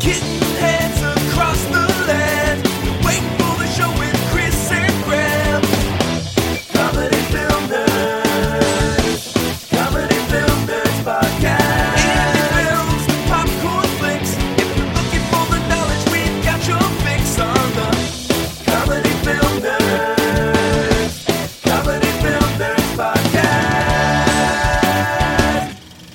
Kitten heads across the land, waiting for the show with Chris and Graham. Comedy Film Nerds, Comedy Film Nerds Podcast. Indie films, popcorn flicks. If you're looking for the knowledge, we've got your fix on the Comedy Film Nerds, Comedy Film Nerds Podcast.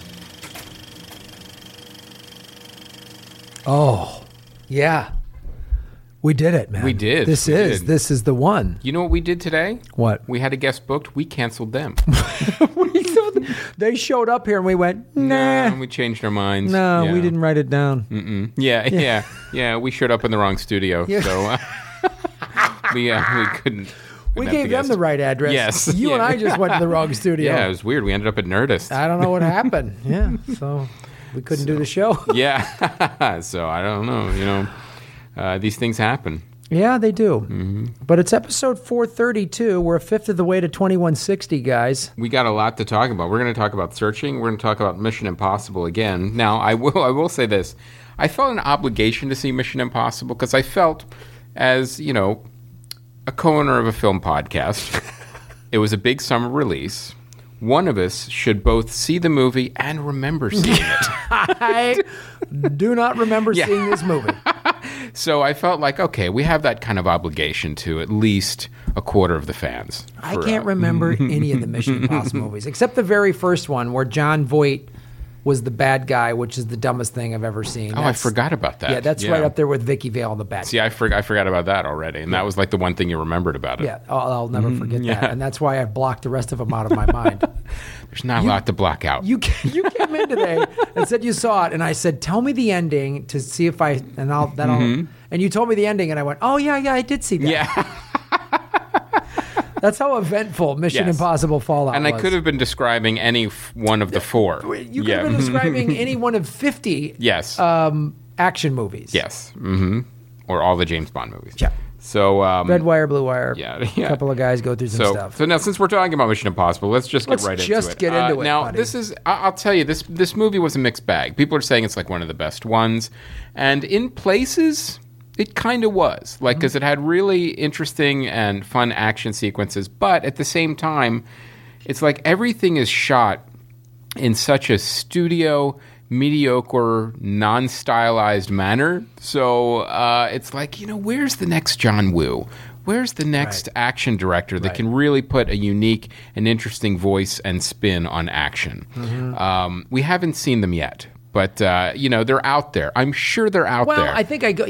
Oh, yeah. We did it, man. We did. This We is did. the one. You know what we did today? What? We had a guest booked. We canceled them. They showed up here and we went, nah. We changed our minds. No, Yeah. we didn't write it down. Yeah. We showed up in the wrong studio, Yeah. so we couldn't. We met gave them guest. the right address. Yes. You and Yeah. I just went to the wrong studio. Yeah, it was weird. We ended up at Nerdist. I don't know what happened. Yeah, so we couldn't do the show. Yeah. So I don't know. You know, these things happen. Yeah, they do. Mm-hmm. But it's episode 432. We're a fifth of the way to 2160, guys. We got a lot to talk about. We're going to talk about searching. We're going to talk about Mission Impossible again. Now, I will say this. I felt an obligation to see Mission Impossible because I felt, as, you know, a co-owner of a film podcast, it was a big summer release. One of us should both see the movie and remember seeing it. I do not remember seeing this movie. So I felt like, okay, we have that kind of obligation to at least a quarter of the fans. I can't remember any of the Mission Impossible movies, except the very first one where John Voight was the bad guy, which is the dumbest thing I've ever seen. I forgot about that. Yeah, that's right up there with Vicky Vale, the bad guy. See, I forgot about that already, and that was like the one thing you remembered about it. Yeah, I'll never forget that. And that's why I've blocked the rest of them out of my mind. There's not a lot to block out. You came in today and said you saw it, and I said, "Tell me the ending to see if I and I'll." And you told me the ending, and I went, "Oh yeah, I did see that." Yeah. That's how eventful Mission Yes. Impossible Fallout And was. I could have been describing any one of the four. You could have been describing any one of 50 Yes. action movies. Yes. Mm-hmm. Or all the James Bond movies. Yeah. So, Red Wire, Blue Wire. Yeah. A couple of guys go through some stuff. So now, since we're talking about Mission Impossible, let's just get right into it. get into it, Now, buddy. this is, I'll tell you, this movie was a mixed bag. People are saying it's like one of the best ones. And in places, it kind of was. Like, because it had really interesting and fun action sequences. But at the same time, it's like everything is shot in such a studio, mediocre, non-stylized manner. So it's like, you know, where's the next John Woo? Where's the next action director that can really put a unique and interesting voice and spin on action? We haven't seen them yet, but, you know, they're out there. I'm sure they're out there. Well, I think I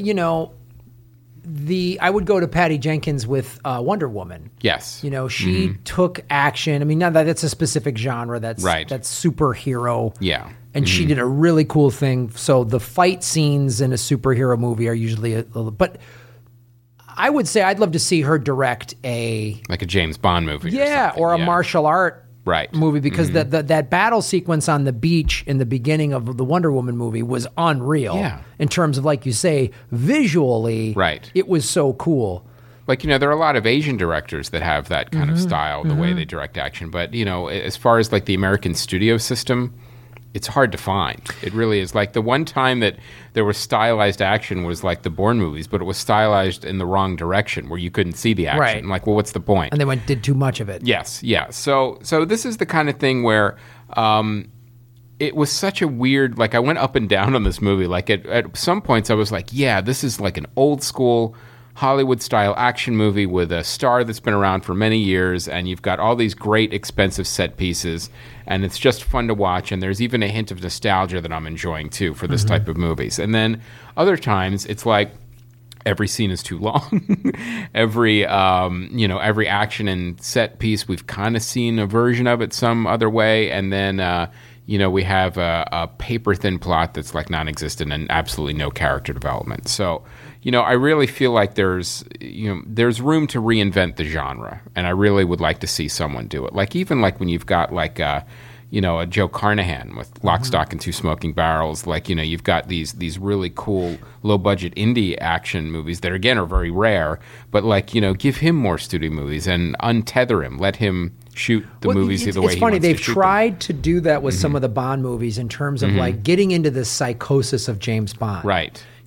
would go to Patty Jenkins with Wonder Woman. Yes. You know, she took action. I mean, not that it's a specific genre that's superhero. Yeah. And she did a really cool thing. So the fight scenes in a superhero movie are usually a little, but I would say I'd love to see her direct like a James Bond movie. or a martial art movie, because that battle sequence on the beach in the beginning of the Wonder Woman movie was unreal. Yeah. In terms of, like you say, visually, it was so cool. Like, you know, there are a lot of Asian directors that have that kind of style, the way they direct action. But, you know, as far as like the American studio system, it's hard to find. It really is. Like the one time that there was stylized action was like the Bourne movies, but it was stylized in the wrong direction where you couldn't see the action. Right. Like, well, what's the point? And they did too much of it. Yes, yeah. So this is the kind of thing where it was such a weird, like I went up and down on this movie. Like at some points I was like, yeah, this is like an old school Hollywood-style action movie with a star that's been around for many years, and you've got all these great, expensive set pieces, and it's just fun to watch, and there's even a hint of nostalgia that I'm enjoying, too, for this type of movies. And then other times, it's like every scene is too long. every action and set piece, we've kind of seen a version of it some other way, and then we have a paper-thin plot that's like non-existent and absolutely no character development. So, I really feel like there's room to reinvent the genre, and I really would like to see someone do it. Like even like when you've got like a Joe Carnahan with Lock, Stock, and Two Smoking Barrels. Like you've got these really cool low-budget indie action movies that again are very rare, but like give him more studio movies and untether him, let him shoot the movies the way he wants to shoot them. It's funny, they've tried to do that with some of the Bond movies in terms of like getting into the psychosis of James Bond. Right.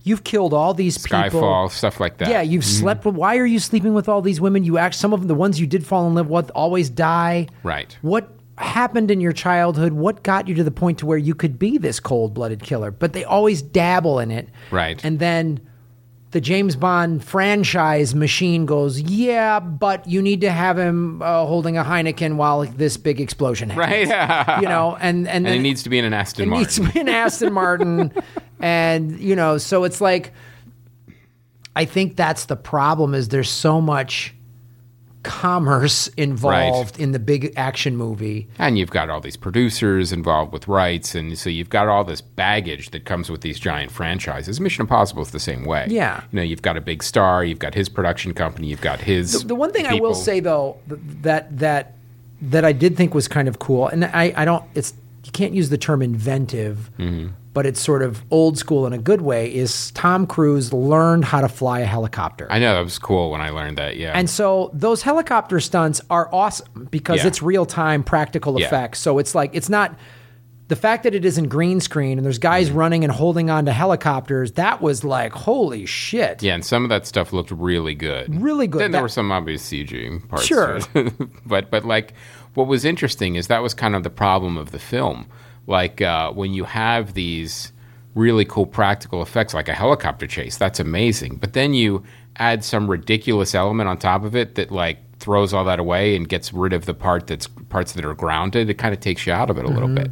You've killed all these people. Skyfall, stuff like that. Yeah, you've slept with. Why are you sleeping with all these women? Some of them, the ones you did fall in love with, always die. Right. What happened in your childhood? What got you to the point to where you could be this cold-blooded killer? But they always dabble in it. Right. And then the James Bond franchise machine goes, yeah, but you need to have him holding a Heineken while this big explosion happens. Right. You know, and And it needs to be in an Aston Martin. needs to be an Aston Martin. And, you know, so it's like, I think that's the problem is there's so much commerce involved in the big action movie. And you've got all these producers involved with rights, and so you've got all this baggage that comes with these giant franchises. Mission Impossible is the same way. Yeah. You know, you've got a big star, you've got his production company, you've got his The one thing I will people. say though that I did think was kind of cool, and I don't, it's, you can't use the term inventive, but it's sort of old school in a good way, is Tom Cruise learned how to fly a helicopter. I know, that was cool when I learned that, yeah. And so those helicopter stunts are awesome because Yeah. it's real-time practical Yeah. effects. So it's like, it's not, the fact that it isn't green screen and there's guys running and holding on to helicopters, that was like, holy shit. Yeah, and some of that stuff looked really good. Really good. Then there That- were some obvious CG parts. Sure. to it. but like, what was interesting is that was kind of the problem of the film. Like, when you have these really cool practical effects, like a helicopter chase, that's amazing. But then you add some ridiculous element on top of it that, like, throws all that away and gets rid of the parts that are grounded. It kind of takes you out of it a little bit.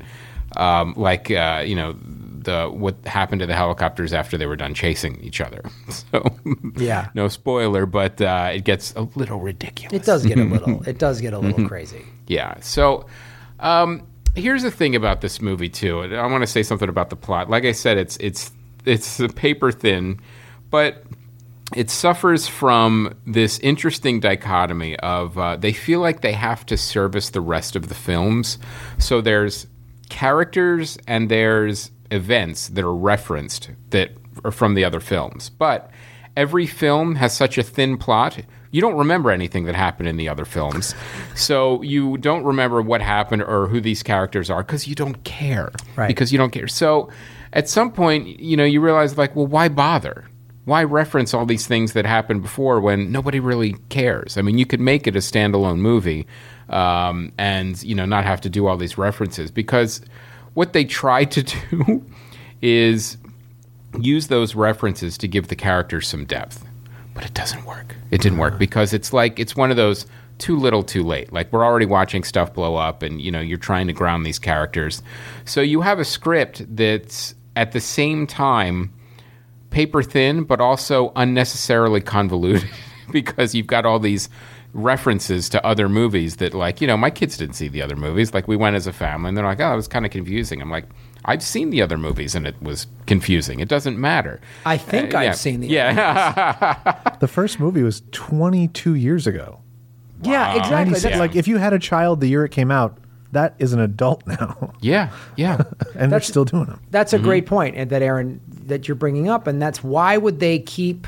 You know, what happened to the helicopters after they were done chasing each other. So, Yeah. no spoiler, but it gets a little ridiculous. It does get a little, it does get a little crazy. Yeah. So, here's the thing about this movie too. And I want to say something about the plot. Like I said, it's paper thin, but it suffers from this interesting dichotomy of they feel like they have to service the rest of the films. So there's characters and there's events that are referenced that are from the other films. But every film has such a thin plot, you don't remember anything that happened in the other films. So you don't remember what happened or who these characters are because you don't care. Right. Because you don't care. So at some point, you know, you realize, like, well, why bother? Why reference all these things that happened before when nobody really cares? I mean, you could make it a standalone movie and, you know, not have to do all these references, because what they try to do is use those references to give the characters some depth. But it doesn't work. It didn't work because it's like, it's one of those too little, too late. Like, we're already watching stuff blow up and, you know, you're trying to ground these characters. So you have a script that's at the same time paper thin, but also unnecessarily convoluted because you've got all these references to other movies that, like, you know, my kids didn't see the other movies. Like, we went as a family and they're like, oh, it was kind of confusing. I'm like, I've seen the other movies and it was confusing. It doesn't matter. I think I've seen the The first movie was 22 years ago. Yeah, exactly. It's like, if you had a child the year it came out, that is an adult now. Yeah. And they're still doing them. That's a great point, and that, Aaron, that you're bringing up, and that's why would they keep,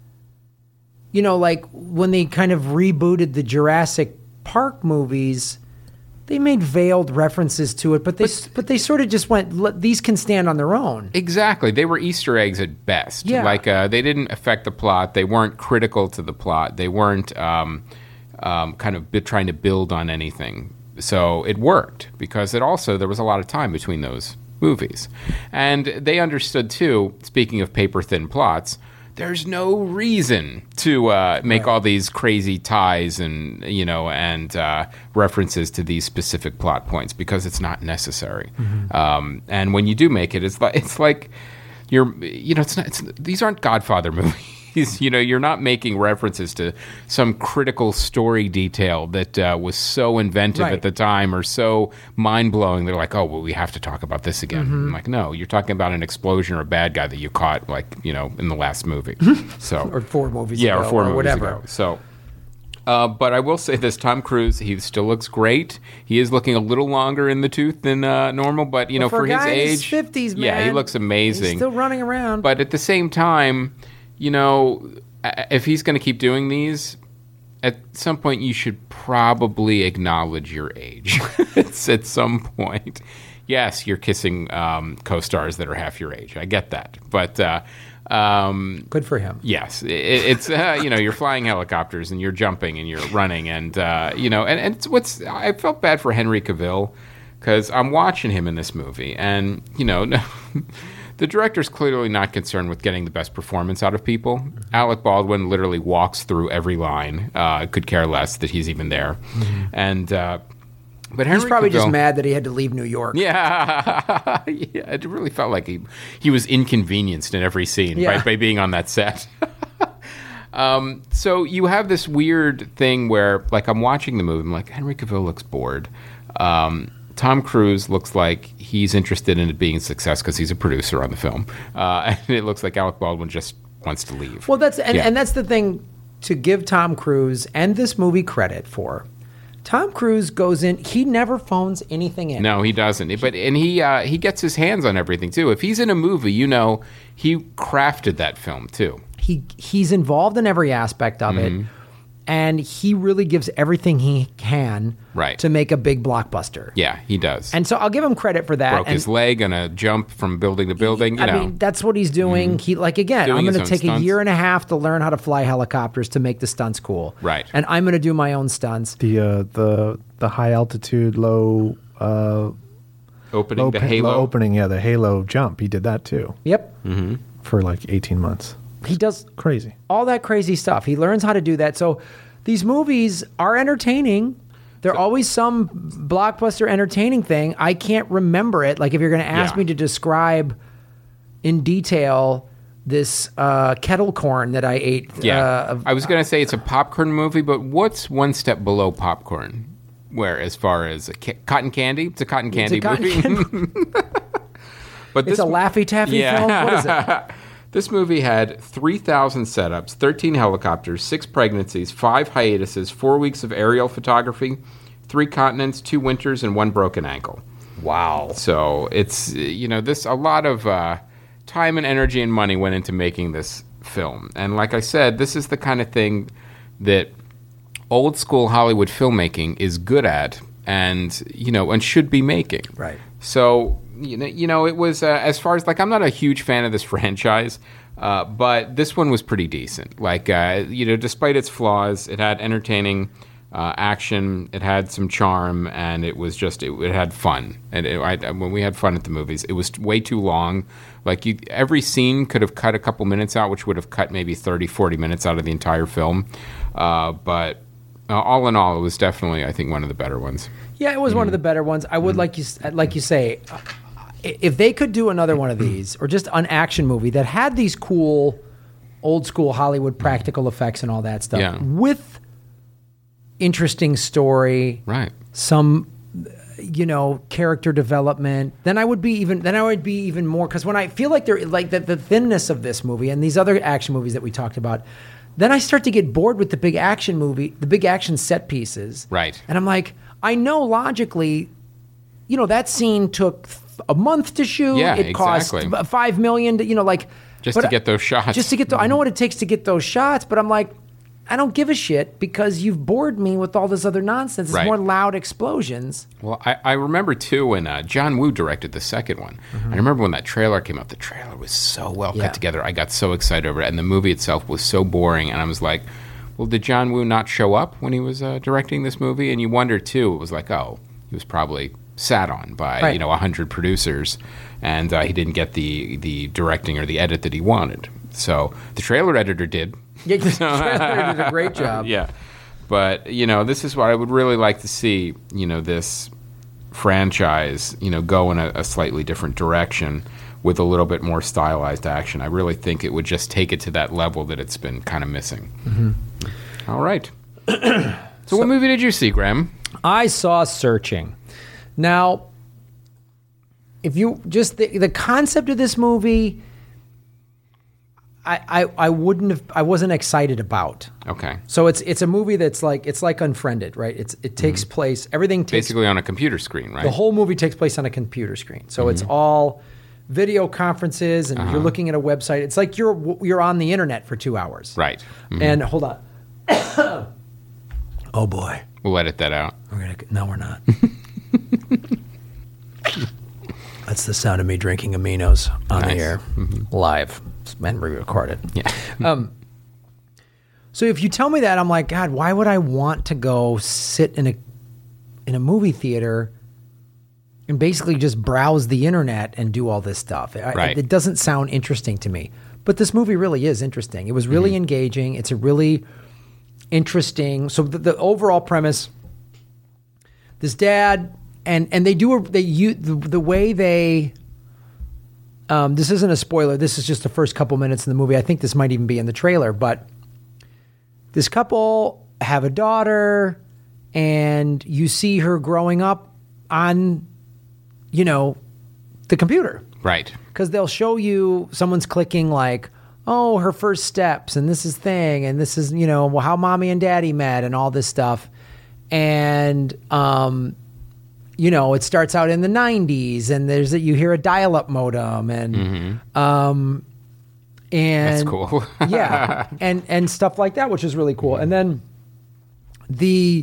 you know, like when they kind of rebooted the Jurassic Park movies, they made veiled references to it, but they sort of just went, these can stand on their own. Exactly. They were Easter eggs at best. Yeah. Like, they didn't affect the plot. They weren't critical to the plot. They weren't kind of trying to build on anything. So it worked because there was a lot of time between those movies. And they understood, too, speaking of paper-thin plots, there's no reason to make all these crazy ties and, you know, and references to these specific plot points because it's not necessary. And when you do make it, it's like you're, you know, these aren't Godfather movies. You know, you're not making references to some critical story detail that was so inventive Right. at the time or so mind-blowing. They're like, oh, well, we have to talk about this again. I'm like, no, you're talking about an explosion or a bad guy that you caught, like, you know, in the last movie. So, Or 4 movies yeah, ago, or 4 movies whatever. ago. So, but I will say this: Tom Cruise, he still looks great. He is looking a little longer in the tooth than normal, but you know, For for a his guy in age, his 50s, man, yeah, he looks amazing. He's still running around. But at the same time, you know, if he's going to keep doing these, at some point you should probably acknowledge your age. It's at some point. yes, you're kissing co-stars that are half your age. I get that, but Good for him. yes, it's you're flying helicopters and you're jumping and you're running and and it's I felt bad for Henry Cavill because I'm watching him in this movie and the director's clearly not concerned with getting the best performance out of people. Alec Baldwin literally walks through every line, could care less that he's even there. And but Henry He's probably just Cavill- mad that he had to leave New York. Yeah. Yeah, it really felt like he was inconvenienced in every scene Yeah. by being on that set. So you have this weird thing where, like, I'm watching the movie, I'm like, Henry Cavill looks bored. Tom Cruise looks like he's interested in it being a success because he's a producer on the film. And it looks like Alec Baldwin just wants to leave. Well, that's Yeah. and that's the thing to give Tom Cruise and this movie credit for. Tom Cruise goes in; he never phones anything in. No, he doesn't. He gets his hands on everything too. If he's in a movie, he crafted that film too. He's involved in every aspect of it, and he really gives everything he can Right. to make a big blockbuster. Yeah, he does. And so I'll give him credit for that. Broke and, his leg on a jump from building to building. I mean, that's what he's doing. He again, Doing I'm his going to own take a stunts. year and a half to learn how to fly helicopters to make the stunts cool. Right. And I'm going to do my own stunts. The high altitude, low opening the Halo. low opening, the Halo jump. He did that too Yep. for like 18 months. He does Crazy. all that crazy stuff. He learns how to do that. So these movies are entertaining. They're always some blockbuster entertaining thing. I can't remember it. Like if you're going to ask Yeah. me to describe in detail this kettle corn that I ate. Yeah, I was going to say it's a popcorn movie, but what's one step below popcorn? Where, as far as cotton candy, it's a cotton candy cotton movie. candy. But It's a Laffy Taffy film. What is it? This movie had 3,000 setups, 13 helicopters, 6 pregnancies, 5 hiatuses, 4 weeks of aerial photography, 3 continents, 2 winters, and 1 broken ankle. Wow. So it's a lot of time and energy and money went into making this film. And like I said, this is the kind of thing that old school Hollywood filmmaking is good at and should be making. Right. So it was as far as like I'm not a huge fan of this franchise, but this one was pretty decent. Like despite its flaws, it had entertaining action, it had some charm, and it was just it had fun. And when we had fun at the movies, it was way too long. Like every scene could have cut a couple minutes out, which would have cut maybe 30, 40 minutes out of the entire film. But all in all, it was definitely, I think, one of the better ones. Yeah, it was one of the better ones. I would like you say, if they could do another one of these, or just an action movie that had these cool, old school Hollywood practical effects and all that stuff, Yeah. with interesting story, Right. some character development, then I would be even more, because when I feel like they're like the thinness of this movie and these other action movies that we talked about, then I start to get bored with the big action set pieces. Right. And I'm like, I know logically, that scene took a month to shoot. Yeah, it cost exactly. $5 million to, Just to get those shots. Just to get I know what it takes to get those shots, but I'm like, I don't give a shit because you've bored me with all this other nonsense. It's Right. more loud explosions. Well, I remember, too, when John Woo directed the second one. I remember when that trailer came out. The trailer was so well Yeah. cut together. I got so excited over it. And the movie itself was so boring. And I was like, well, did John Woo not show up when he was directing this movie? And you wonder, too, it was like, oh, he was probably sat on by, Right. 100 producers. And he didn't get the directing or the edit that he wanted. So the trailer editor did. Yeah, the trailer did a great job. Yeah. But, this is what I would really like to see, this franchise, go in a slightly different direction with a little bit more stylized action. I really think it would just take it to that level that it's been kind of missing. Mm-hmm. All right. So what movie did you see, Graham? I saw Searching. Now, if you just the concept of this movie, I wasn't excited about. Okay. So it's a movie that's like Unfriended, right? It takes place, everything takes Basically on a computer screen, right? the whole movie takes place on a computer screen. So it's all video conferences, and you're looking at a website. It's like you're on the internet for 2 hours. Right. Mhm. And hold on. Oh boy. We'll edit that out. No, we're not. That's the sound of me drinking aminos on Nice. the air, live, and re-record it. Yeah. So if you tell me that, I'm like, God, why would I want to go sit in a movie theater and basically just browse the internet and do all this stuff? Right. It doesn't sound interesting to me. But this movie really is interesting. It was really engaging. It's a really interesting. So the overall premise, this dad, and the way they. This isn't a spoiler. This is just the first couple minutes in the movie. I think this might even be in the trailer, but this couple have a daughter, and you see her growing up on, the computer. Right. Because they'll show you someone's clicking like, oh, her first steps, and this is thing, and this is, how mommy and daddy met and all this stuff. And, it starts out in the 90s, and you hear a dial-up modem, and That's cool. yeah, and stuff like that, which is really cool. And then the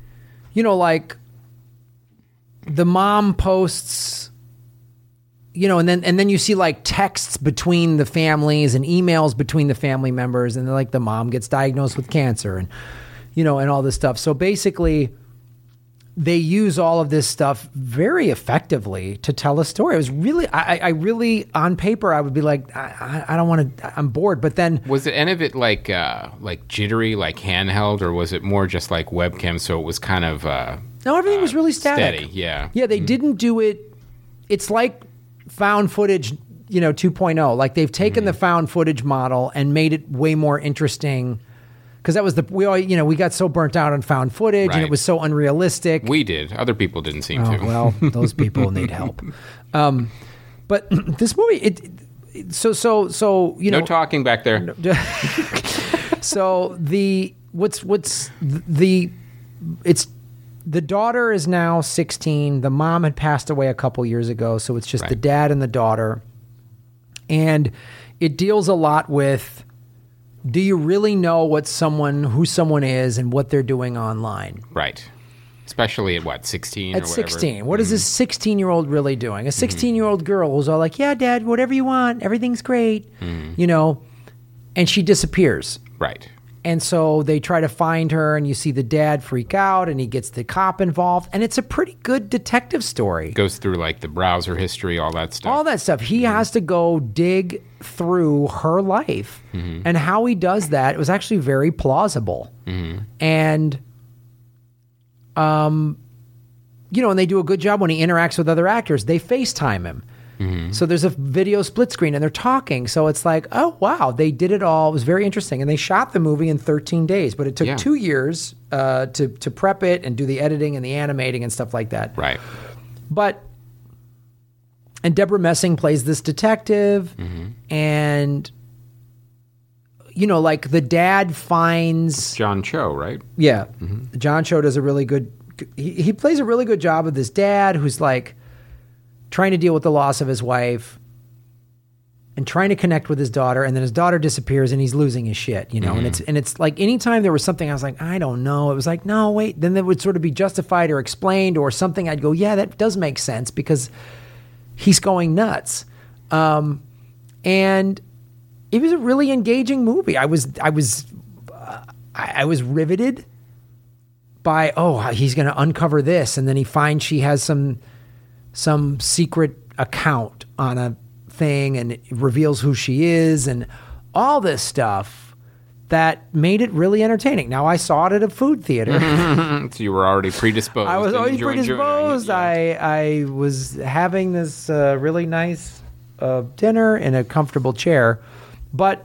mom posts, and then you see like texts between the families and emails between the family members, and like the mom gets diagnosed with cancer, and and all this stuff. So basically, they use all of this stuff very effectively to tell a story. It was really, I really, on paper, I would be like, I don't want to, I'm bored. But then, Was the end of it like jittery, like handheld, or was it more just like webcam? So it was kind of no, everything was really static. steady. Yeah. Yeah, they didn't do it. It's like found footage, 2.0. Like they've taken the found footage model and made it way more interesting. Because that was we got so burnt out on found footage, and Right. it was so unrealistic. We did. Other people didn't seem Oh, to. well, those people need help. But this movie, so No talking back there. So the daughter is now 16. The mom had passed away a couple years ago, so it's just the Right. dad and the daughter. And it deals a lot with, do you really know who someone is and what they're doing online? Right. Especially at what, 16 At or whatever? 16. What is this 16-year-old really doing? A 16-year-old girl who's all like, yeah, Dad, whatever you want. Everything's great. And she disappears. Right. And so they try to find her, and you see the dad freak out, and he gets the cop involved. And it's a pretty good detective story. Goes through like the browser history, all that stuff. All that stuff. He has to go dig through her life. And how he does that, it was actually very plausible. And, and they do a good job when he interacts with other actors. They FaceTime him. So there's a video split screen, and they're talking. So it's like, oh, wow, they did it all. It was very interesting. And they shot the movie in 13 days, but it took 2 years to prep it and do the editing and the animating and stuff like that. Right. And Deborah Messing plays this detective, and, like the dad finds... John Cho, right? Yeah. John Cho does a really good... He plays a really good job of this dad who's like trying to deal with the loss of his wife and trying to connect with his daughter, and then his daughter disappears and he's losing his shit, and it's like anytime there was something I was like, I don't know. It was like, no, wait. Then that would sort of be justified or explained or something. I'd go, yeah, that does make sense because he's going nuts. And it was a really engaging movie. I was riveted by, he's going to uncover this, and then he finds she has some secret account on a thing, and it reveals who she is, and all this stuff that made it really entertaining. Now, I saw it at a food theater. So you were already predisposed. I was and already enjoying it, predisposed. yeah. I was having this really nice dinner in a comfortable chair, but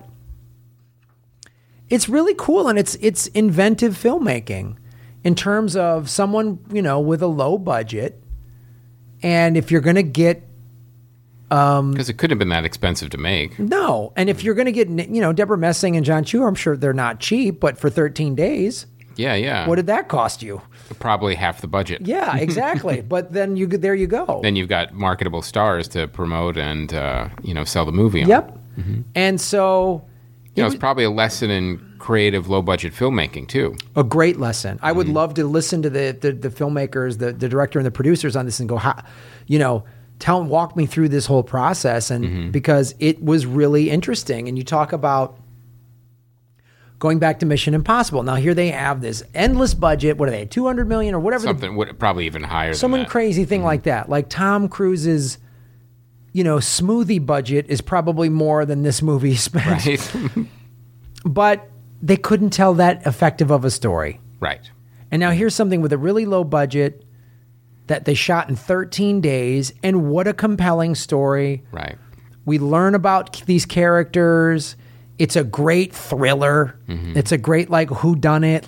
it's really cool, and it's inventive filmmaking in terms of someone, with a low budget. And if you're going to get... Because it couldn't have been that expensive to make. No. And if you're going to get, Deborah Messing and John Chu, I'm sure they're not cheap, but for 13 days, Yeah. what did that cost you? Probably half the budget. Yeah, exactly. But then there you go. Then you've got marketable stars to promote and, sell the movie on. Yep. And so... It's probably a lesson in creative, low-budget filmmaking, too. A great lesson. I would love to listen to the filmmakers, the director and the producers on this and go, walk me through this whole process, and because it was really interesting. And you talk about going back to Mission Impossible. Now here they have this endless budget. What are they? 200 million or whatever. Something probably even higher. Some than that. crazy thing like that. Like Tom Cruise's, smoothie budget is probably more than this movie spent. Right. But they couldn't tell that effective of a story. Right. And now here's something with a really low budget that they shot in 13 days, and what a compelling story. Right. We learn about these characters. It's a great thriller. It's a great whodunit,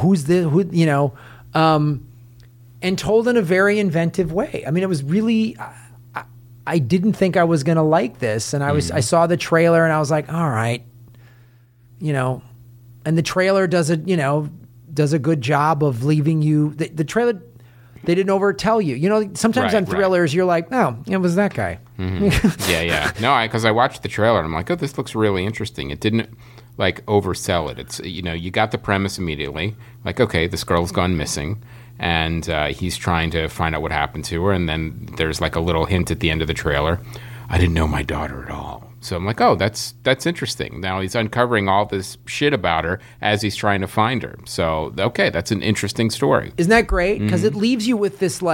and told in a very inventive way. I mean, it was really. I didn't think I was going to like this, and I saw the trailer and I was like, all right, and the trailer does a good job of leaving you. The trailer. They didn't overtell you. Sometimes on thrillers, you're like, oh, it was that guy. Yeah. No, because I watched the trailer and I'm like, oh, this looks really interesting. It didn't oversell it. It's you got the premise immediately. Like, okay, this girl's gone missing, and he's trying to find out what happened to her. And then there's like a little hint at the end of the trailer. I didn't know my daughter at all. So I'm like, oh, that's interesting. Now he's uncovering all this shit about her as he's trying to find her. So, okay, that's an interesting story. Isn't that great? Because it leaves you with this,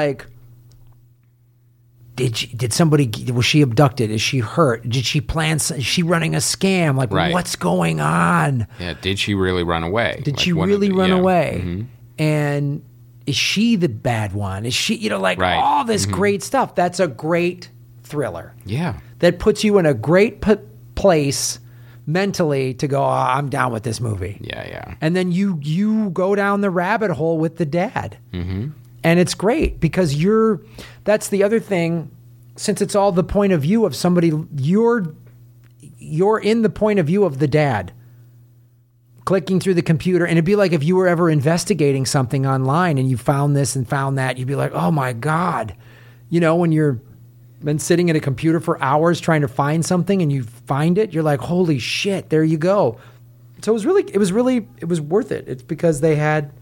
did somebody, was she abducted? Is she hurt? Did she plan, is she running a scam? What's going on? Yeah, did she really run away? Did she really run away? And is she the bad one? Is she, all this great stuff. That's a great thriller. Yeah. That puts you in a great place mentally to go, I'm down with this movie. Yeah. And then you go down the rabbit hole with the dad. And it's great because that's the other thing, since it's all the point of view of somebody, you're in the point of view of the dad. Clicking through the computer, and it'd be like if you were ever investigating something online and you found this and found that, you'd be like, oh my God. When you're been sitting at a computer for hours trying to find something and you find it, you're like, holy shit, there you go. So it was worth it. It's because they had,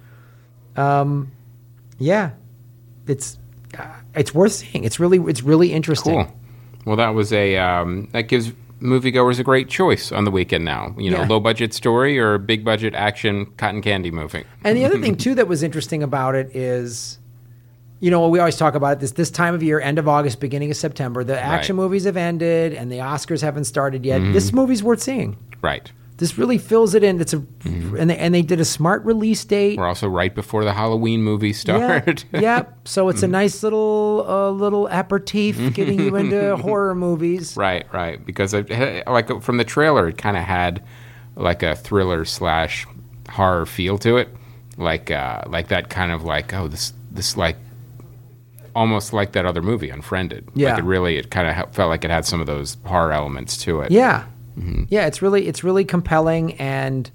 it's worth seeing. It's really interesting. Cool. Well, that was that gives moviegoers a great choice on the weekend now. Low budget story or big budget action cotton candy movie. And the other thing too that was interesting about it is, we always talk about it, this time of year, end of August, beginning of September, the action movies have ended and the Oscars haven't started yet. This movie's worth seeing. Right. This really fills it in. It's and they did a smart release date. We're also right before the Halloween movies start. Yeah. So it's a nice little aperitif getting you into horror movies. Right. Because from the trailer, it kind of had like a thriller / horror feel to it, like that kind of this almost like that other movie, Unfriended. Yeah. It kind of felt like it had some of those horror elements to it. Yeah. Yeah, it's really compelling, and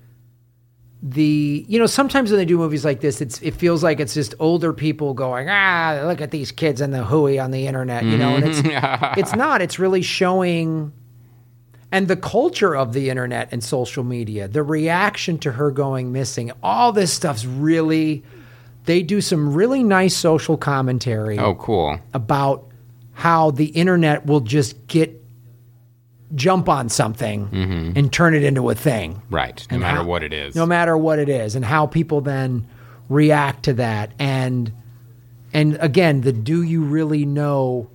sometimes when they do movies like this, it feels like it's just older people going, look at these kids and the hooey on the internet, and it's not. It's really showing, and the culture of the internet and social media, the reaction to her going missing, all this stuff's really. They do some really nice social commentary. Oh, cool. About how the internet will just jump on something and turn it into a thing. Right. No matter what it is. No matter what it is, and how people then react to that. And again, the do you really know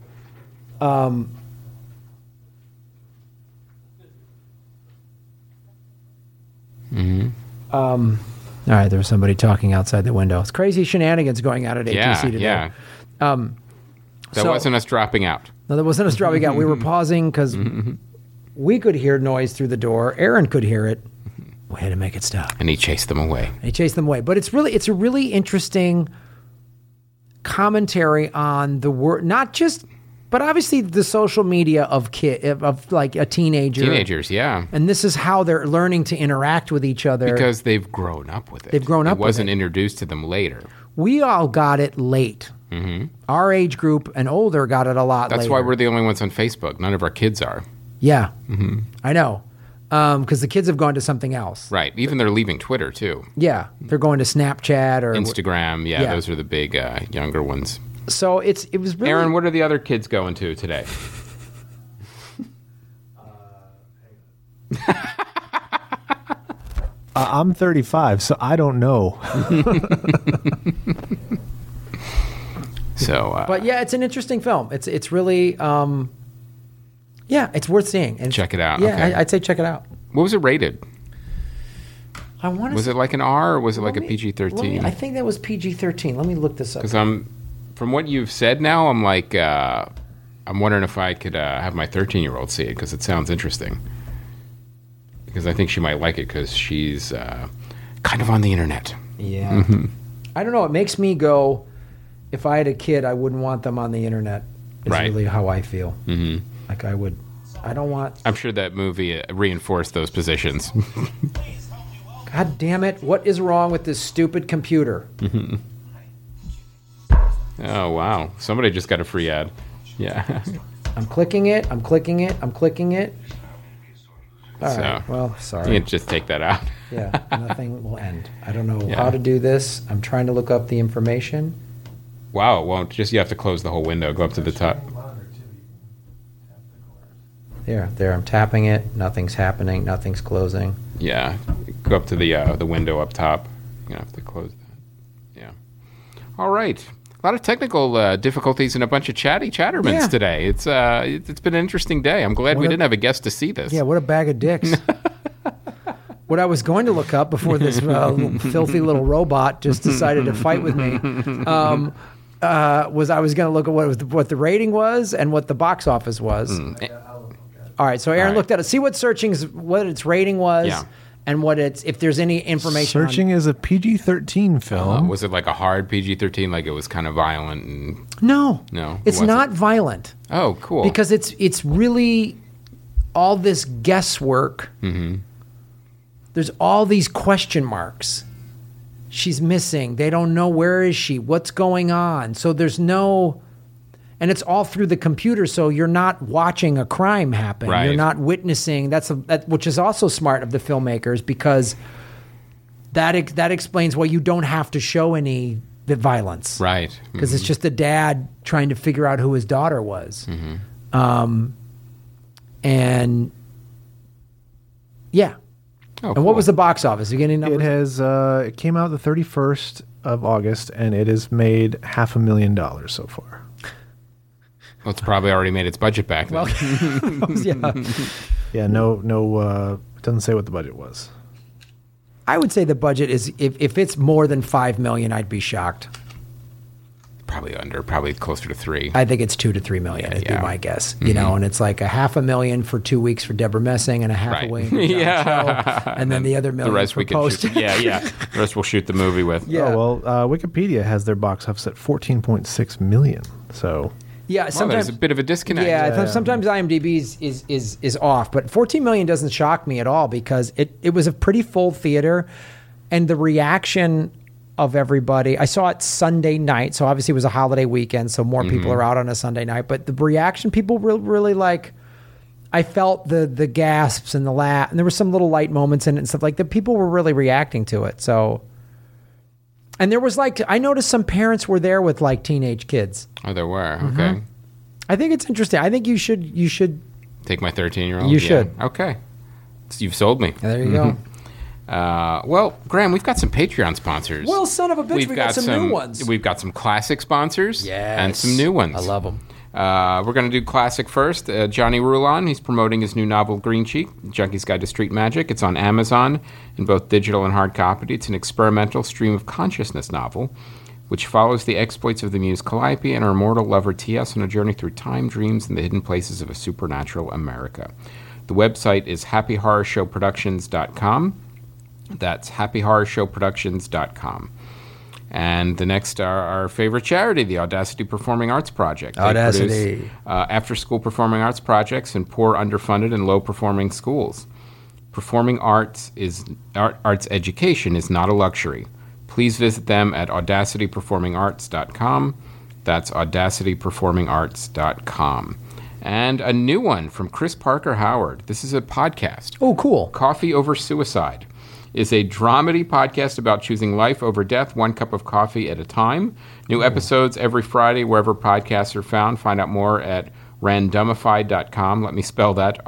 all right, there was somebody talking outside the window. It's crazy shenanigans going on at ATC today. Yeah. That wasn't us dropping out. No, that wasn't us dropping out. We were pausing because we could hear noise through the door. Aaron could hear it. We had to make it stop. And he chased them away. But it's a really interesting commentary on the word, not just, but obviously the social media of like a teenager. Teenagers, yeah. And this is how they're learning to interact with each other. Because they've grown up with it. It wasn't introduced to them later. We all got it late. Our age group and older got it a lot later. That's why we're the only ones on Facebook. None of our kids are. Yeah. I know. Because the kids have gone to something else. Right. Even they're leaving Twitter, too. Yeah. They're going to Snapchat or Instagram. Yeah, those are the big younger ones. So it was really. Aaron, what are the other kids going to today? I'm 35, so I don't know. So, But yeah, it's an interesting film. It's really, yeah, it's worth seeing. And check it out. Yeah, Okay. I'd say check it out. what was it rated? I want to. Was it like an R or was it like a Let me- PG-13? I think that was PG-13. Let me look this up. Because from what you've said now, I'm like, I'm wondering if I could have my 13-year-old see it because it sounds interesting. Because I think she might like it because she's kind of on the internet. Yeah. Mm-hmm. I don't know. It makes me go, if I had a kid, I wouldn't want them on the internet. Is Right. really how I feel. Mm-hmm. Like I don't want. I'm sure that movie reinforced those positions. God damn it! What is wrong with this stupid computer? Oh, wow. Somebody just got a free ad. Yeah. I'm clicking it. I'm clicking it. I'm clicking it. All So, right. Well, You sorry. can just take that out. Yeah. Nothing will end. I don't know Yeah. how to do this. I'm trying to look up the information. Wow, it won't. Just you have to close the whole window. Go up to the top. There. I'm tapping it. Nothing's happening. Nothing's closing. Yeah. Go up to the window up top. You're going to have to close that. Yeah. All right. A lot of technical difficulties and a bunch of chatterments Yeah. today. It's been an interesting day. I'm glad we didn't have a guest to see this. Yeah. What a bag of dicks. What I was going to look up before this filthy little robot just decided to fight with me was I was going to look at what the rating was and what the box office was. All right, so Aaron All right. looked at it. See what what its rating was, Yeah. and if there's any information. Searching is a PG-13 film. Was it like a hard PG-13, like it was kind of violent? And No, No, it it's wasn't. not violent Oh, cool. because it's really all this guesswork. Mm-hmm. There's all these question marks. She's missing. They don't know where is she, what's going on. So there's no, and it's all through the computer. So you're not watching a crime happen. Right. You're not witnessing. Which is also smart of the filmmakers because that explains why you don't have to show any violence. Right. Because it's just a dad trying to figure out who his daughter was. Mm-hmm. And yeah. Oh, And cool. what was the box office? You get any numbers? It has it came out the 31st of August, and it has made $500,000 so far. Well, it's probably already made its budget back then. Yeah. Yeah, no, it doesn't say what the budget was. I would say the budget is if it's more than $5 million, I'd be shocked. Probably closer to 3. I think it's $2 to $3 million. It'd Yeah. be my guess. You know, and it's like $500,000 for 2 weeks for Deborah Messing and $500,000 for John Cho, and then the other $1 million the rest for we can post. shoot. Yeah. The rest we'll shoot the movie with. Yeah. Oh, well, Wikipedia has their box office at 14.6 million. So Yeah, Well, sometimes there's a bit of a disconnect. Yeah, sometimes IMDb is off, but 14 million doesn't shock me at all because it was a pretty full theater, and the reaction of everybody. I saw it Sunday night, so obviously it was a holiday weekend, so more people are out on a Sunday night. But the reaction, people really like. I felt the gasps and the laugh, and there were some little light moments in it and stuff like that. People were really reacting to it. So, and there was I noticed some parents were there with teenage kids. Oh, there were. Okay. I think it's interesting. I think you should. Take my 13-year-old? You Yeah. should. Okay. You've sold me. There you go. Well, Graham, we've got some Patreon sponsors. Well, son of a bitch, we got some new ones. We've got some classic sponsors and Yes. some new ones. I love them. We're going to do classic first. Johnny Rulon, he's promoting his new novel, Green Cheek, Junkie's Guide to Street Magic. It's on Amazon in both digital and hard copy. It's an experimental stream of consciousness novel, which follows the exploits of the muse Calliope and her immortal lover T.S. on a journey through time, dreams, and the hidden places of a supernatural America. The website is happyhorrorshowproductions.com. That's happyhorrorshowproductions.com. And the next are our favorite charity, the Audacity Performing Arts Project. They Audacity. produce after-school performing arts projects in poor, underfunded, and low-performing schools. Performing arts education is not a luxury. Please visit them at audacityperformingarts.com. That's audacityperformingarts.com. And a new one from Chris Parker Howard. This is a podcast. Oh, cool. Coffee Over Suicide. is a dramedy podcast about choosing life over death, one cup of coffee at a time. New episodes every Friday wherever podcasts are found. Find out more at randomify.com. Let me spell that,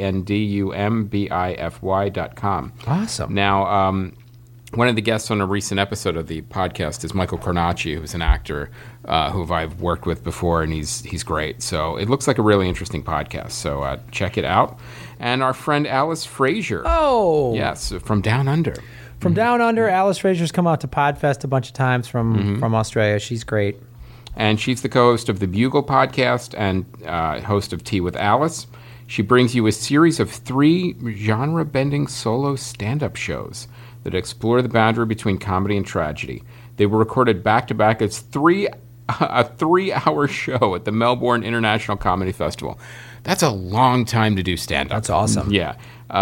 RANDUMBIFY.com. Awesome. Now, one of the guests on a recent episode of the podcast is Michael Carnacci, who's an actor who I've worked with before, and he's great. So it looks like a really interesting podcast. So check it out. And our friend Alice Frazier. Oh. Yes, from Down Under. From Down Under, Alice Frazier's come out to Podfest a bunch of times from Australia. She's great. And she's the co-host of the Bugle podcast and host of Tea with Alice. She brings you a series of 3 genre-bending solo stand-up shows that explore the boundary between comedy and tragedy. They were recorded back-to-back as a 3-hour show at the Melbourne International Comedy Festival. That's a long time to do stand-up. That's awesome. Yeah.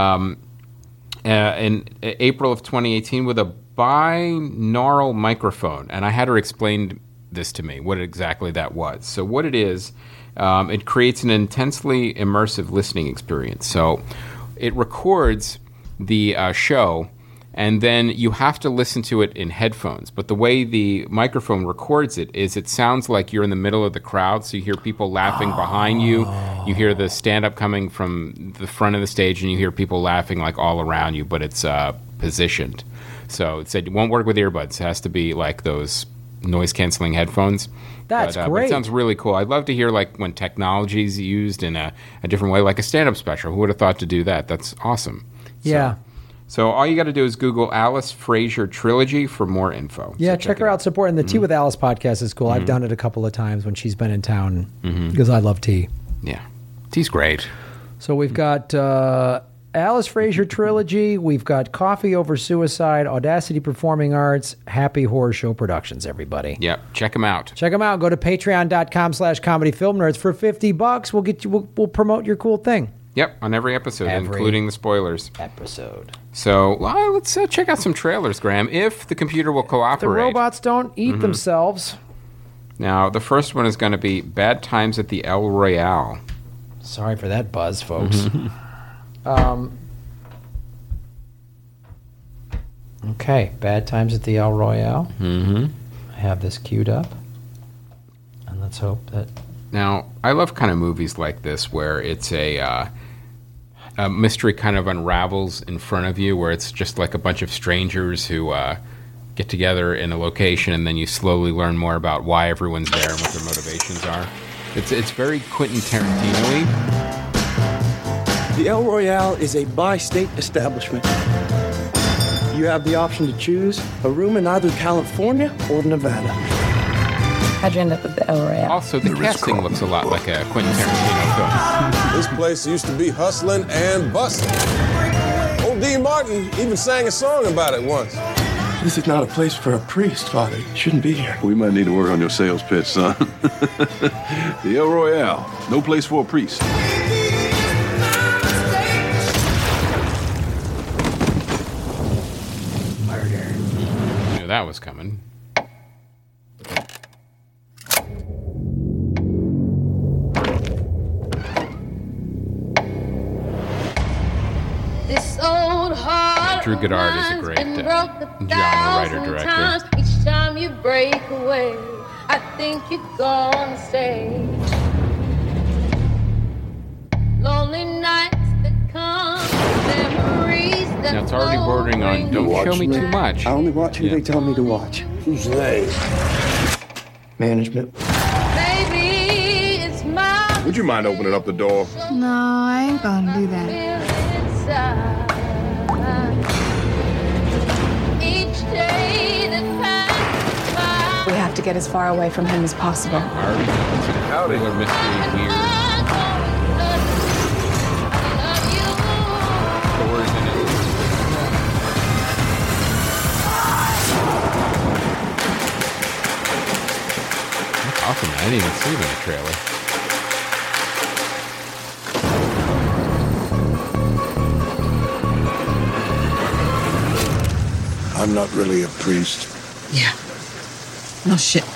In April of 2018 with a binaural microphone. And I had her explain this to me, what exactly that was. So what it is, it creates an intensely immersive listening experience. So it records the show, and then you have to listen to it in headphones. But the way the microphone records it is it sounds like you're in the middle of the crowd, so you hear people laughing behind you. You hear the stand-up coming from the front of the stage, and you hear people laughing like all around you, but it's positioned. So it said it won't work with earbuds. It has to be like those noise-canceling headphones. That's But great. it sounds really cool. I'd love to hear like when technology is used in a different way, like a stand-up special. Who would have thought to do that? That's awesome. Yeah. So all you got to do is Google Alice Frazier Trilogy for more info. Yeah, So check it her out. Support. And the Tea with Alice podcast is cool. I've done it a couple of times when she's been in town because I love tea. Yeah. Tea's great. So we've got Alice Frazier Trilogy. We've got Coffee Over Suicide, Audacity Performing Arts, Happy Horror Show Productions, everybody. Yep. Check them out. Check them out. Go to patreon.com/comedyfilmnerds for $50. We'll get you. We'll promote your cool thing. Yep. On every episode, Every including the spoilers. Episode. So let's check out some trailers, Graham, if the computer will The cooperate. robots don't eat themselves. Now, the first one is going to be Bad Times at the El Royale. Sorry for that buzz, folks. Okay, Bad Times at the El Royale. Mm-hmm. I have this queued up. And let's hope that... Now, I love kind of movies like this where it's a mystery kind of unravels in front of you, where it's just like a bunch of strangers who get together in a location, and then you slowly learn more about why everyone's there and what their motivations are. It's very Quentin Tarantino-y. The El Royale is a bi-state establishment. You have the option to choose a room in either California or Nevada. How'd you end up at the El Royale? Also, the casting looks a lot like a Quentin Tarantino film. This place used to be hustling and bustling. Old Dean Martin even sang a song about it once. This is not a place for a priest, Father. You shouldn't be here. We might need to work on your sales pitch, son. The El Royale, no place for a priest. I knew that was coming. This old heart Drew Goddard is a great genre writer-director. Each time you break away, I think you're gonna stay. Lonely nights that come, memories that Now, it's already bordering on don't show me too much. I only watch who Yeah. they tell me to watch. Who's they? Management. Maybe it's my Would you mind opening up the door? No, I ain't gonna do that. feeling inside. Each day that passes by. We have to get as far away from him as possible. Howdy. Mystery, weird. Doors in it. That's awesome. I didn't even see it in the trailer. I'm not really a priest. Yeah. No shit.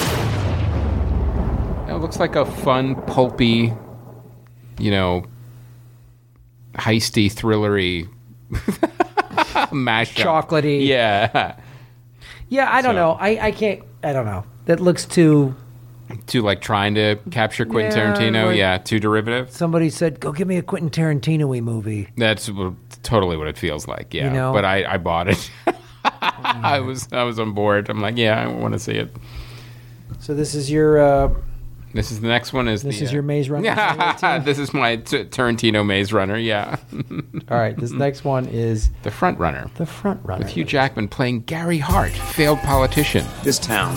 It looks like a fun, pulpy, heisty, thrillery Mashed chocolatey. Yeah. Yeah, I don't know. I can't. I don't know. That looks too. To like trying to capture Quentin Yeah, Tarantino. like- Yeah, too derivative. Somebody said, "Go give me a Quentin Tarantino-y movie." That's totally what it feels like. Yeah, You know? but I bought it. I was on board. I'm like, yeah, I want to see it. So this is your. This is the next one. Is your Maze Runner? Yeah, this is my Tarantino Maze Runner. Yeah. All right, this next one is The Front Runner. The Front Runner With Hugh Jackman playing Gary Hart, failed politician. This town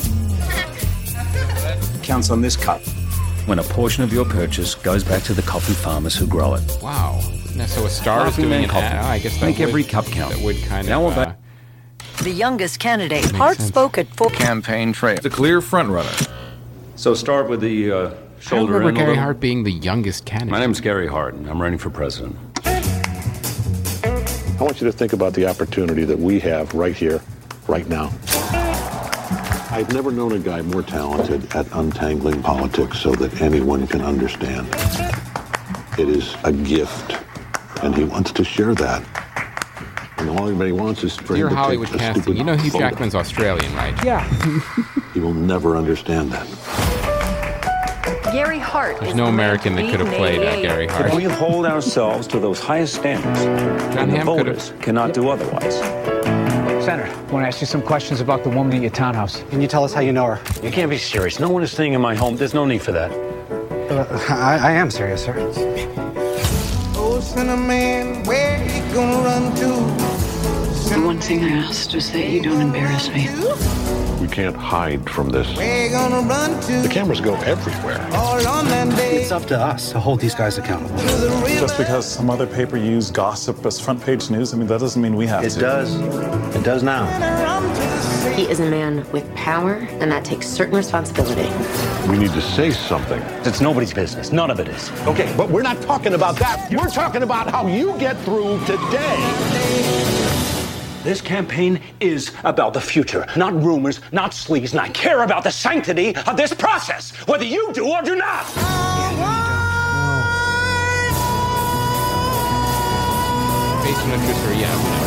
counts on this cup. When a portion of your purchase goes back to the coffee farmers who grow it. Wow. Now, so a star is Coffee doing Man an coffee. ad. I guess that Make would, every cup count. That would kind Now of. we're back. The youngest candidate. Hart spoke at full Campaign trail. The clear front runner. So start with the I shoulder remember in a Gary little. Hart being the youngest candidate. My name's Gary Hart, and I'm running for president. I want you to think about the opportunity that we have right here, right now. I've never known a guy more talented at untangling politics so that anyone can understand. It is a gift, and he wants to share that. And all anybody wants is for Dear him to Hollywood take a casting. stupid You know Hugh photo. Jackman's Australian, right? Yeah. He will never understand that. Gary Hart. There's no American that could have played Gary Hart. If we hold ourselves to those highest standards, then the Hamm could've- voters cannot do otherwise. Senator, I want to ask you some questions about the woman at your townhouse. Can you tell us how you know her? You can't be serious. No one is staying in my home. There's no need for that. I am serious, sir. Oh, Cinnamon, where he gonna run to? The one thing I asked was that you don't embarrass me. We can't hide from this. Where you gonna run to? The cameras go everywhere. All on that day. It's up to us to hold these guys accountable. Just because some other paper used gossip as front page news, I mean, that doesn't mean we have to. It does. It does now. He is a man with power, and that takes certain responsibility. We need to say something. It's nobody's business. None of it is. Okay, but we're not talking about that. We're talking about how you get through today. This campaign is about the future, not rumors, not sleaze, and I care about the sanctity of this process, whether you do or do not. Based on interest or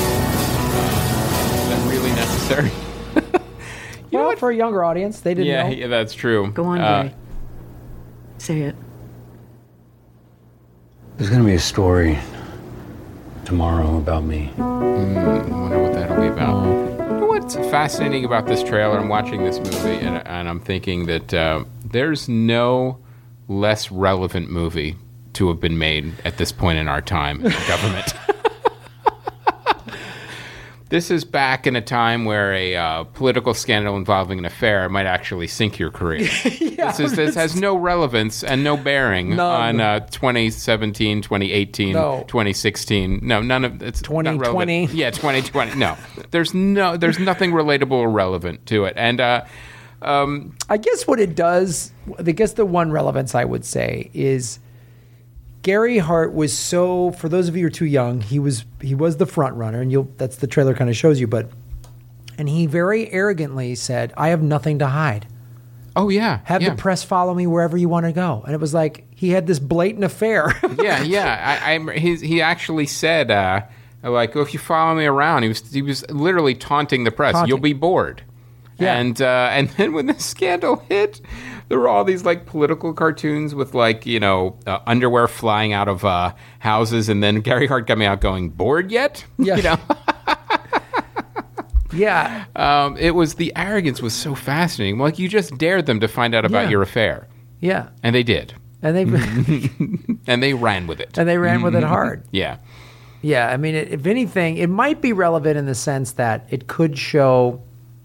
is that really necessary? Well, for a younger audience, they didn't know. Yeah, that's true. Go on, Gary. Say it. There's going to be a story tomorrow about me. I wonder what that'll be about. You know what's fascinating about this trailer? I'm watching this movie and I'm thinking that there's no less relevant movie to have been made at this point in our time in government. This is back in a time where a political scandal involving an affair might actually sink your career. This has no relevance and no bearing on 2017, 2018, 2016. No, none of it's 2020. Yeah, 2020. No, there's nothing relatable or relevant to it. And I guess what it does, I guess the one relevance I would say is Gary Hart was so, for those of you who are too young, he was the front runner, and that's the trailer kind of shows you, and he very arrogantly said, I have nothing to hide. Oh, yeah. Have the press follow me wherever you want to go. And it was like, he had this blatant affair. He actually said, like, if you follow me around, he was literally taunting the press. You'll be bored. Yeah. And then when the scandal hit, there were all these like political cartoons with like, underwear flying out of houses. And then Gary Hart coming out going, bored yet? Yeah. Yeah. It was, the arrogance was so fascinating. Like, you just dared them to find out about your affair. Yeah. And they did. And they and they ran with it. And they ran with it hard. Yeah. Yeah. I mean, if anything, it might be relevant in the sense that it could show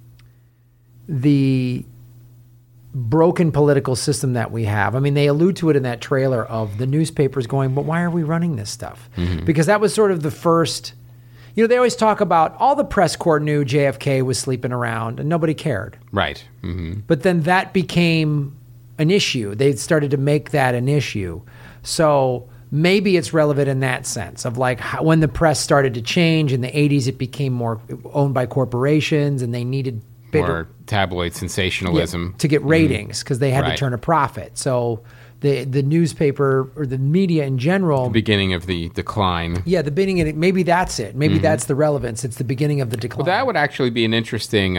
the broken political system that we have. I mean, they allude to it in that trailer of the newspapers going, but why are we running this stuff? Mm-hmm. Because that was sort of the first, they always talk about all the press corps knew JFK was sleeping around and nobody cared. Right. Mm-hmm. But then that became an issue. They started to make that an issue. So maybe it's relevant in that sense of like when the press started to change in the 80s, it became more owned by corporations and they needed or tabloid sensationalism to get ratings because they had to Right. turn a profit. So the newspaper or the media in general. The beginning of the decline. Yeah, the beginning. And maybe that's it. Maybe that's the relevance. It's the beginning of the decline. Well, that would actually be an interesting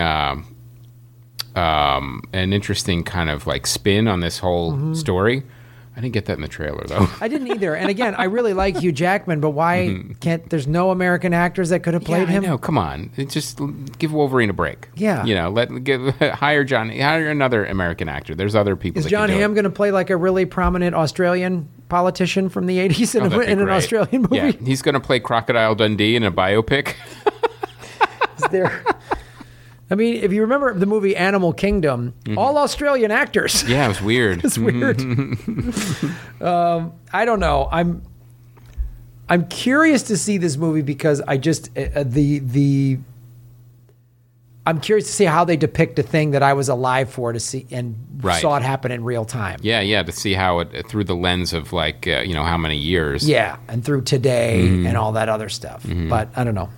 kind of like spin on this whole story. I didn't get that in the trailer, though. I didn't either. And again, I really like Hugh Jackman, but why can't there's no American actors that could have played him? No, come on. Just give Wolverine a break. Yeah. You know, hire another American actor. There's other people. Is John Hamm going to play like a really prominent Australian politician from the 80s in an Australian movie? Yeah, he's going to play Crocodile Dundee in a biopic. Is there... I mean, if you remember the movie Animal Kingdom, all Australian actors. Yeah, it was weird. It's weird. I don't know. I'm curious to see this movie because I just I'm curious to see how they depict a thing that I was alive for to see and saw it happen in real time. Yeah, to see how it through the lens of like how many years. Yeah, and through today and all that other stuff. But I don't know.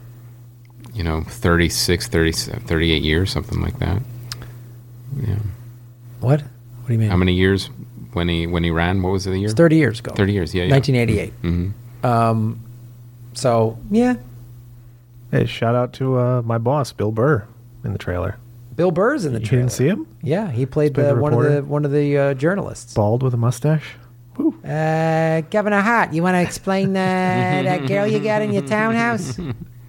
36, 37, 38 years, something like that. Yeah. What do you mean? How many years when he ran? What was it, the year? It's 30 years ago. 30 years, yeah. 1988. So, yeah. Hey, shout out to my boss, Bill Burr, in the trailer. Bill Burr's in the trailer. You didn't see him? Yeah, he played one of the journalists. Bald with a mustache. Governor Hart, you want to explain that girl you got in your townhouse?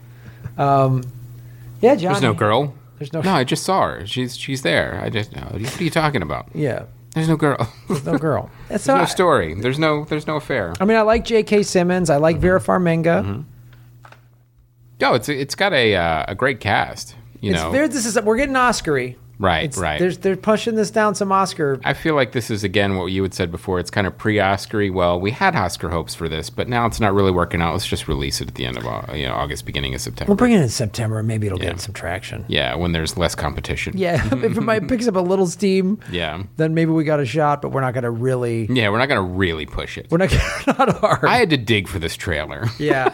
Yeah, John. There's no girl. No, I just saw her. She's there. What are you talking about? Yeah. There's no girl. There's no girl. There's no story. There's no affair. I mean, I like J.K. Simmons. I like Vera Farmiga. No, it's got a great cast. We're getting Oscar-y. Right. They're pushing this down some Oscar. I feel like this is, again, what you had said before. It's kind of pre-Oscar-y. Well, we had Oscar hopes for this, but now it's not really working out. Let's just release it at the end of August, beginning of September. We'll bring it in September. Maybe it'll get some traction. Yeah, when there's less competition. Yeah, if it picks up a little steam, then maybe we got a shot, but we're not going to really... Yeah, we're not going to really push it. We're not hard. I had to dig for this trailer. Yeah.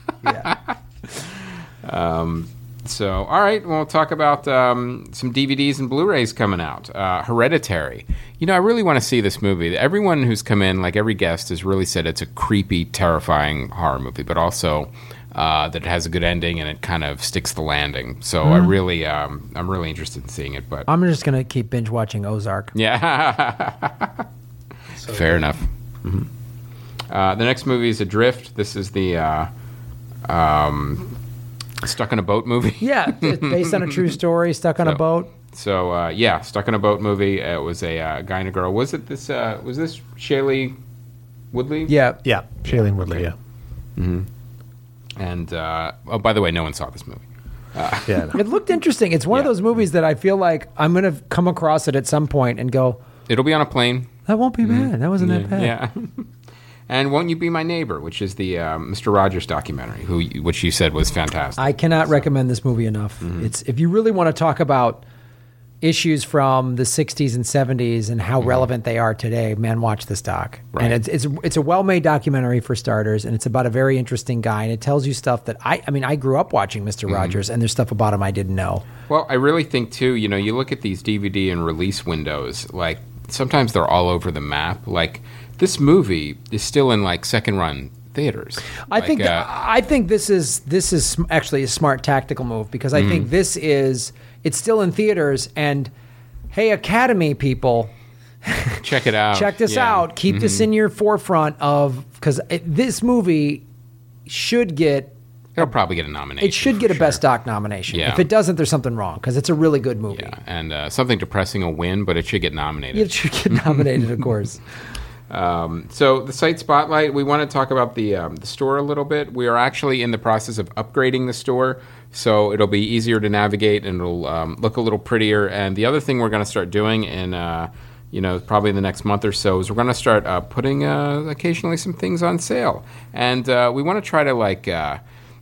So, all right, we'll talk about some DVDs and Blu-rays coming out. Hereditary. I really want to see this movie. Everyone who's come in, like every guest, has really said it's a creepy, terrifying horror movie, but also that it has a good ending and it kind of sticks the landing. So I'm really interested in seeing it. But I'm just going to keep binge watching Ozark. Yeah. Fair enough. The next movie is Adrift. This is the... Stuck on a Boat movie. Yeah, it's based on a true story, Stuck on a Boat. So, Stuck on a Boat movie. It was a guy and a girl. Was this Shailene Woodley? Yeah. Yeah, Shailene Woodley, yeah. And, by the way, no one saw this movie. It looked interesting. It's one of those movies that I feel like I'm going to come across it at some point and go... It'll be on a plane. That won't be bad. That wasn't that bad. Yeah. And Won't You Be My Neighbor, which is the Mr. Rogers documentary, which you said was fantastic. I cannot recommend this movie enough. It's if you really want to talk about issues from the 60s and 70s and how relevant they are today, man, watch this doc. Right. And it's a well-made documentary for starters, and it's about a very interesting guy, and it tells you stuff that I grew up watching Mr. Rogers, and there's stuff about him I didn't know. Well, I really think, too, you look at these DVD and release windows, like, sometimes they're all over the map. Like, this movie is still in like second run theaters. I think this is actually a smart tactical move because I think it's still in theaters and hey, Academy people, check it out. Check this out. Keep this in your forefront because this movie should get. It'll probably get a nomination. It should get a Best Doc nomination. Yeah. If it doesn't, there's something wrong because it's a really good movie. Yeah, and something depressing will win, but it should get nominated. It should get nominated, of course. So the site spotlight, we want to talk about the store a little bit. We are actually in the process of upgrading the store, so it'll be easier to navigate and it'll look a little prettier. And the other thing we're going to start doing in probably in the next month or so is we're going to start putting occasionally some things on sale. And we want to try to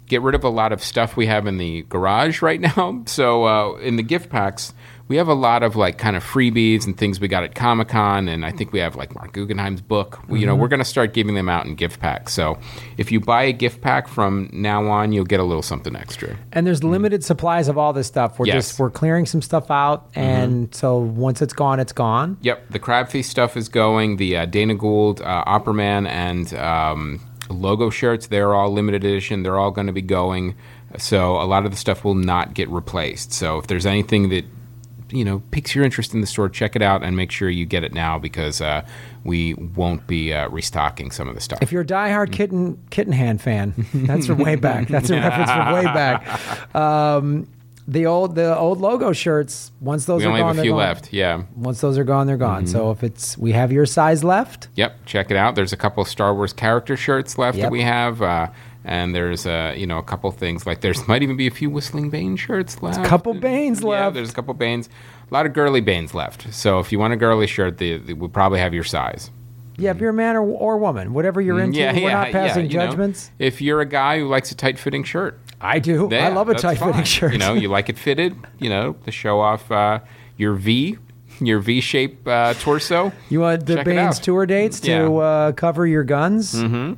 get rid of a lot of stuff we have in the garage right now. So in the gift packs, we have a lot of like kind of freebies and things we got at Comic-Con, and I think we have like Mark Guggenheim's book. You know, we're going to start giving them out in gift packs. So if you buy a gift pack from now on, you'll get a little something extra. And there's limited supplies of all this stuff. We're clearing some stuff out, and so once it's gone, it's gone. Yep, the Crab Feast stuff is going. The Dana Gould, Opperman, and logo shirts, they're all limited edition. They're all going to be going. So a lot of the stuff will not get replaced. So if there's anything that piques your interest in the store, check it out and make sure you get it now, because we won't be restocking some of the stuff. If you're a diehard Kitten Hand fan, that's from way back. That's a reference from way back. The old logo shirts, once those are gone, we only have a few left. Yeah. Once those are gone, they're gone. So if we have your size left. Yep, check it out. There's a couple of Star Wars character shirts left that we have. And there's a couple things, like there's might even be a few Whistling Bane shirts left. There's a couple Banes left. Yeah, there's a couple Banes. A lot of girly Banes left. So if you want a girly shirt, we'll probably have your size. Yeah, if you're a man or woman, whatever you're into, we're not passing judgments. If you're a guy who likes a tight-fitting shirt. I do. I love a tight-fitting shirt. You like it fitted, to show off your V-shaped torso. You want the Banes tour dates to cover your guns? Mm-hmm.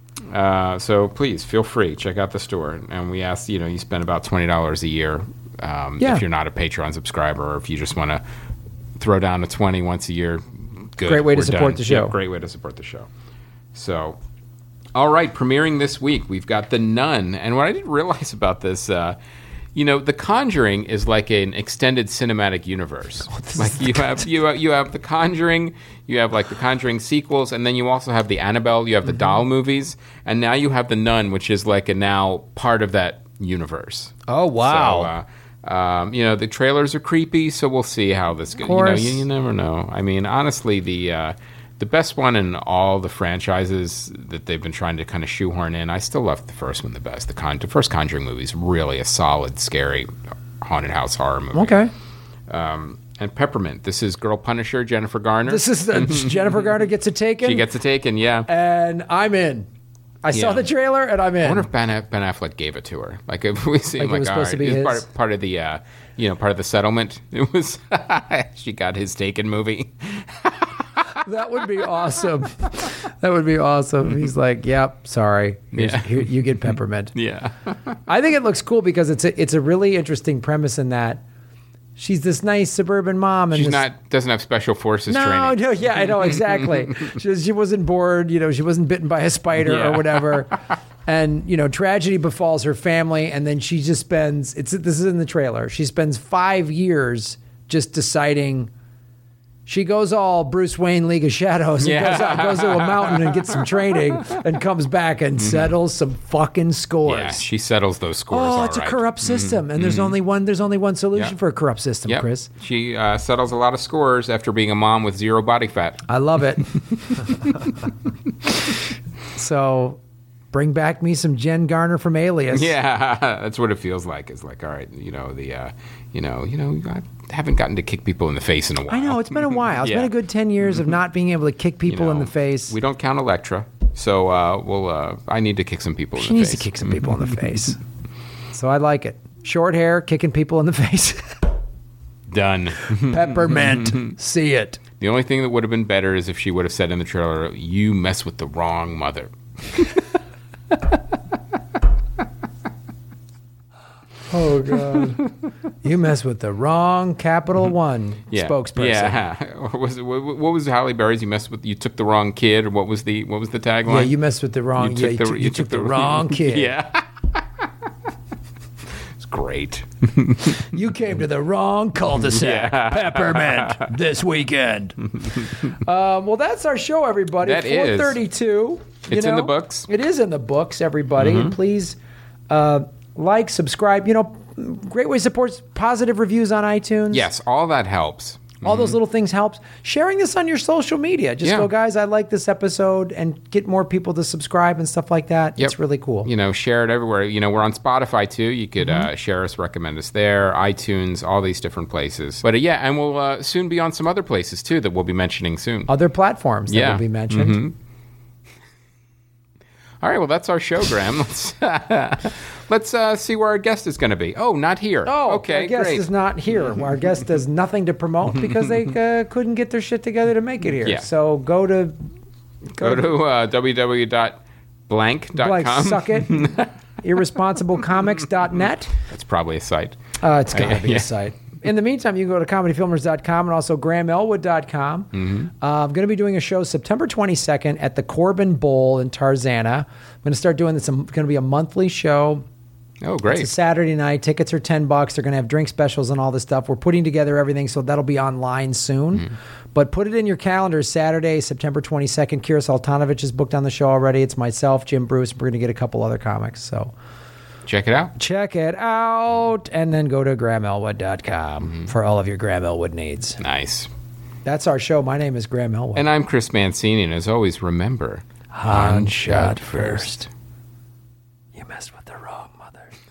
So please feel free, check out the store. And we ask, you spend about $20 a year if you're not a Patreon subscriber, or if you just want to throw down a $20 once a year. Good. Great way to support the show. Yeah, great way to support the show. So, all right, premiering this week, we've got The Nun. And what I didn't realize about this, The Conjuring is like an extended cinematic universe. Like you have The Conjuring, you have like The Conjuring sequels, and then you also have the Annabelle, you have the doll movies, and now you have The Nun, which is like a now part of that universe. Oh wow! So, the trailers are creepy, so we'll see how this goes. You never know. I mean, honestly, the best one in all the franchises that they've been trying to kind of shoehorn in, I still love the first one the best. The first Conjuring movie is really a solid, scary, haunted house horror movie. Okay. And Peppermint. This is Girl Punisher, Jennifer Garner. This is Jennifer Garner gets a Taken. She gets a Taken, yeah. And I'm in. I saw the trailer and I'm in. I wonder if Ben Affleck gave it to her. Like if we seem like it was supposed to be his? Part of the part of the settlement. It was she got his Taken movie. That would be awesome. That would be awesome. He's like, "Yep, sorry. Here, you get Peppermint." Yeah. I think it looks cool because it's a really interesting premise in that she's this nice suburban mom, and doesn't have special forces training. No, yeah, I know exactly. She wasn't bored, she wasn't bitten by a spider or whatever, and tragedy befalls her family, and then she just spends. This is in the trailer. She spends 5 years just deciding. She goes all Bruce Wayne League of Shadows and goes to a mountain and gets some training and comes back and settles some fucking scores. Yeah, she settles those scores. Oh, it's a corrupt system, and there's only one solution for a corrupt system, Chris. She settles a lot of scores after being a mom with 0 body fat. I love it. So, bring back me some Jen Garner from Alias. Yeah, that's what it feels like. It's like, all right, I haven't gotten to kick people in the face in a while. I know, it's been a while. It's been a good 10 years of not being able to kick people in the face. We don't count Elektra, so I need to kick some people in the face. She needs to kick some people in the face. So I like it. Short hair, kicking people in the face. Done. Peppermint. See it. The only thing that would have been better is if she would have said in the trailer, "You mess with the wrong mother." Oh, God. You mess with the wrong Capital One spokesperson. Yeah. What was Halle Berry's? You took the wrong kid, or what was the tagline? Yeah, you messed with the wrong you took the wrong kid. Yeah. It's great. You came to the wrong cul-de-sac. Peppermint this weekend. Well, that's our show, everybody. That is 432. It's in the books. It is in the books, everybody. And please like, subscribe. Great way to support positive reviews on iTunes. Yes, all that helps. All those little things helps. Sharing this on your social media. Just go, guys, I like this episode, and get more people to subscribe and stuff like that. Yep. It's really cool. Share it everywhere. We're on Spotify too. You could share us, recommend us there, iTunes, all these different places. But and we'll soon be on some other places too that we'll be mentioning soon. Other platforms that will be mentioned. All right, well, that's our show, Graham. Let's see where our guest is going to be. Oh, not here. Oh, okay, our guest great. is not here. Our guest does nothing to promote because they couldn't get their shit together to make it here. Yeah. So go to www.blank.com. Suck it. Irresponsiblecomics.net. That's probably a site. It's got to be a site. In the meantime, you can go to comedyfilmers.com and also grahamelwood.com. Mm-hmm. I'm going to be doing a show September 22nd at the Corbin Bowl in Tarzana. I'm going to start doing this. It's going to be a monthly show. Oh, great. It's a Saturday night. Tickets are $10. They're going to have drink specials and all this stuff. We're putting together everything, so that'll be online soon. Mm-hmm. But put it in your calendar, Saturday, September 22nd. Kira Sultanovich is booked on the show already. It's myself, Jim Bruce. We're going to get a couple other comics, so... Check it out. Check it out. And then go to GrahamElwood.com for all of your Graham Elwood needs. Nice. That's our show. My name is Graham Elwood. And I'm Chris Mancini, and as always, remember... Han shot first. You messed with the wrong mother.